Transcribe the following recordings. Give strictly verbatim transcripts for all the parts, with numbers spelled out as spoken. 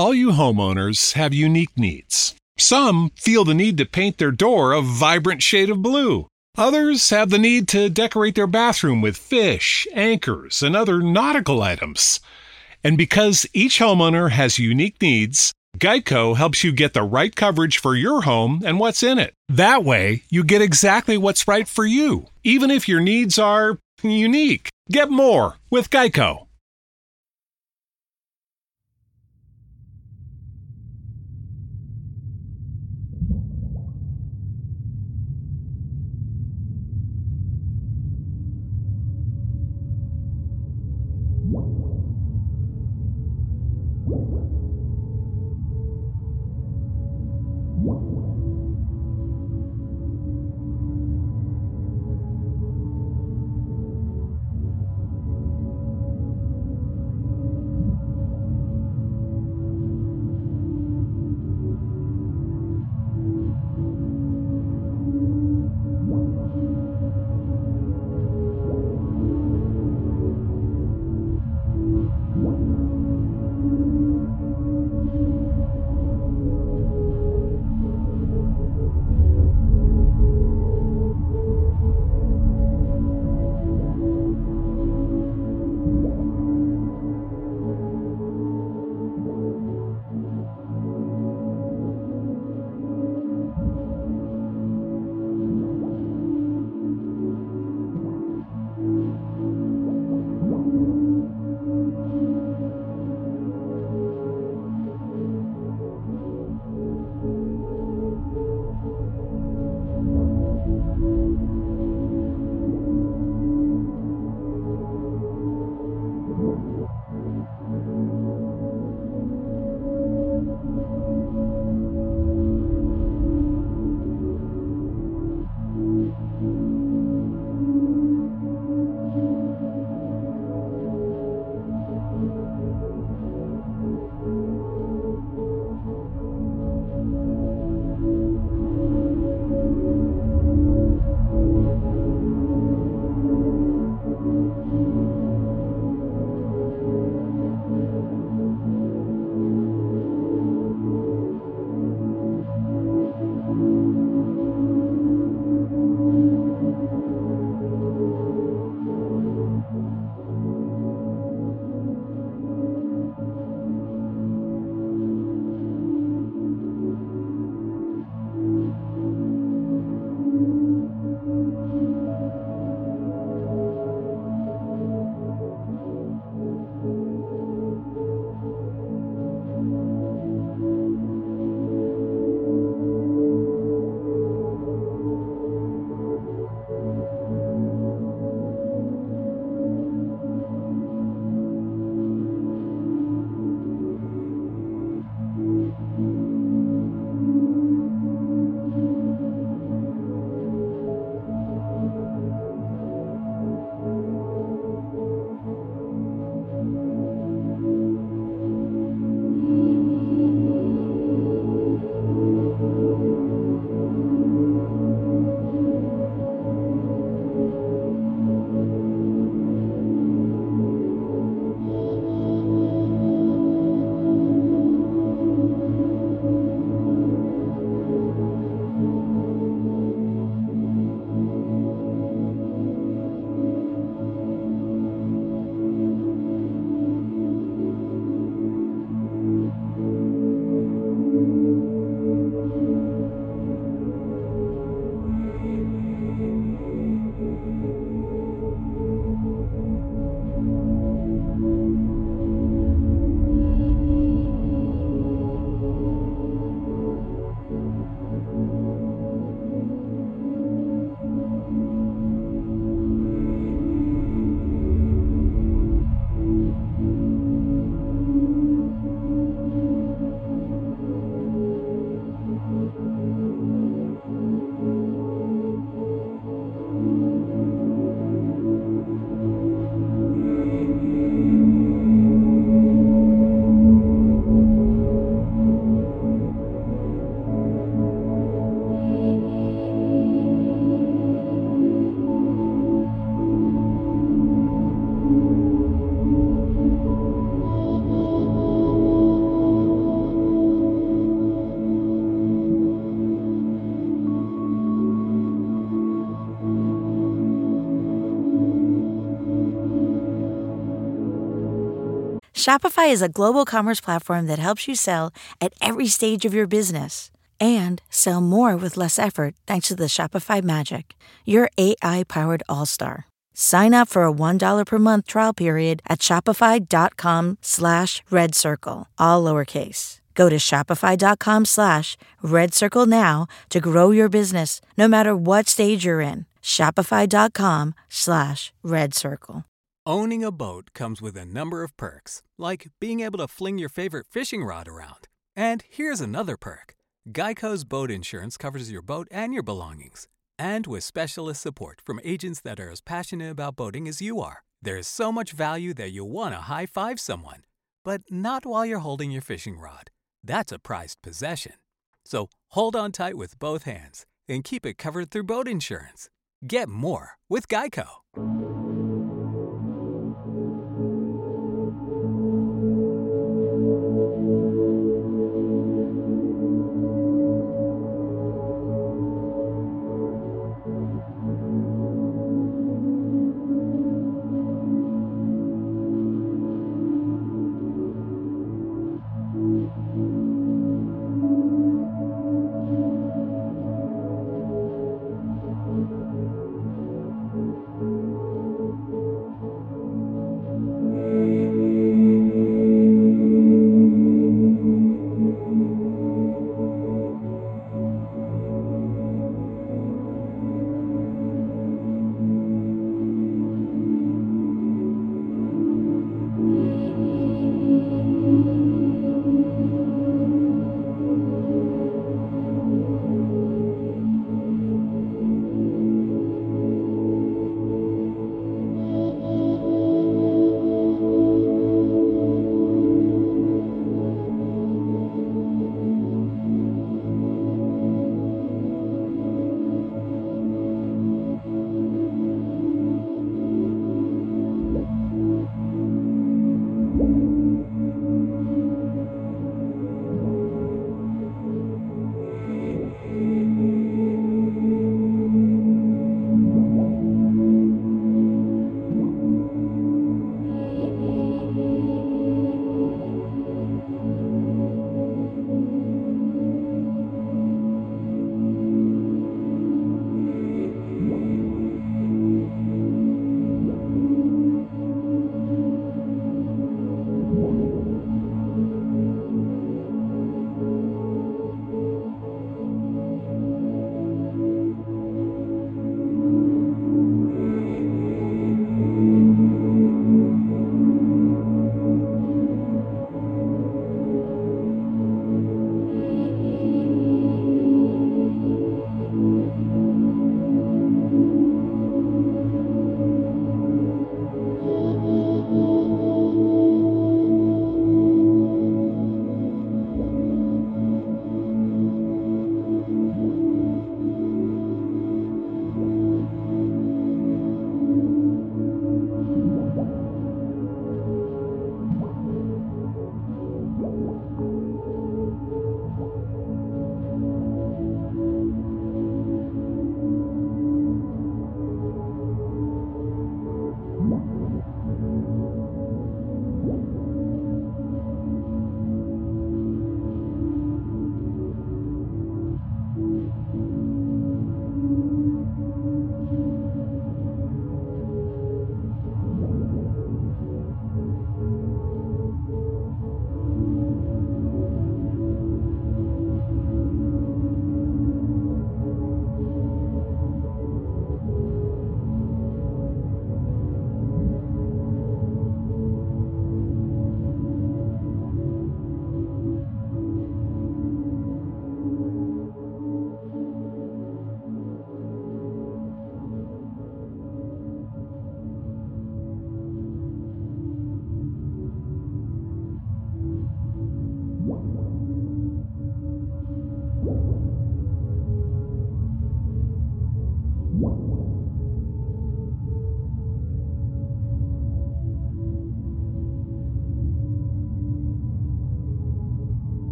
All you homeowners have unique needs. Some feel the need to paint their door a vibrant shade of blue. Others have the need to decorate their bathroom with fish, anchors, and other nautical items. And because each homeowner has unique needs, Geico helps you get the right coverage for your home and what's in it. That way, you get exactly what's right for you, even if your needs are unique. Get more with Geico. Shopify is a global commerce platform that helps you sell at every stage of your business and sell more with less effort thanks to the Shopify Magic, your A I-powered all-star. Sign up for a one dollar per month trial period at shopify.com slash red circle, all lowercase. Go to shopify.com slash red circle now to grow your business no matter what stage you're in. Shopify.com slash red circle. Owning a boat comes with a number of perks, like being able to fling your favorite fishing rod around. And here's another perk. Geico's boat insurance covers your boat and your belongings. And with specialist support from agents that are as passionate about boating as you are, there's so much value that you'll want to high-five someone. But not while you're holding your fishing rod. That's a prized possession. So hold on tight with both hands and keep it covered through boat insurance. Get more with Geico.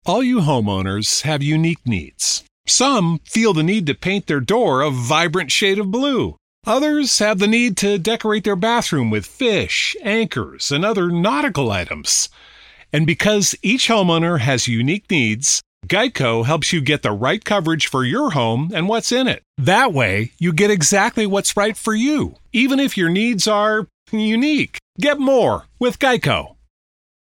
All you homeowners have unique needs. Some feel the need to paint their door a vibrant shade of blue. Others have the need to decorate their bathroom with fish, anchors, and other nautical items. And because each homeowner has unique needs, Geico helps you get the right coverage for your home and what's in it. That way, you get exactly what's right for you, even if your needs are unique. Get more with Geico.